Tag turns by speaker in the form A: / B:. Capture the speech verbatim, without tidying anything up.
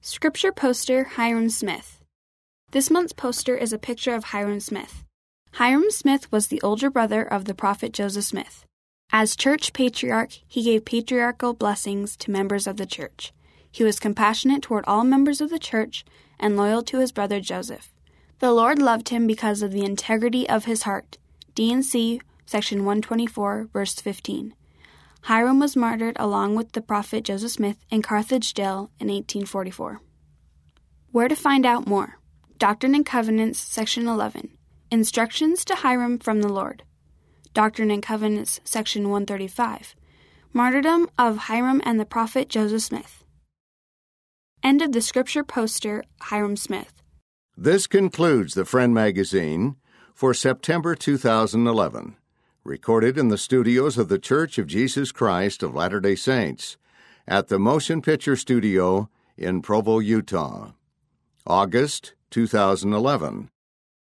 A: Scripture poster Hyrum Smith. This month's poster is a picture of Hyrum Smith. Hyrum Smith was the older brother of the prophet Joseph Smith. As church patriarch, he gave patriarchal blessings to members of the church. He was compassionate toward all members of the church and loyal to his brother Joseph. The Lord loved him because of the integrity of his heart. D and C, section one twenty-four, verse fifteen. Hyrum was martyred along with the prophet Joseph Smith in Carthage jail in eighteen forty-four. Where to find out more? Doctrine and Covenants, section eleven. Instructions to Hyrum from the Lord. Doctrine and Covenants, section one thirty-five. Martyrdom of Hyrum and the prophet Joseph Smith. End of the scripture poster, Hyrum Smith.
B: This concludes the Friend Magazine for September two thousand eleven, recorded in the studios of the Church of Jesus Christ of Latter-day Saints at the Motion Picture Studio in Provo, Utah. August two thousand eleven.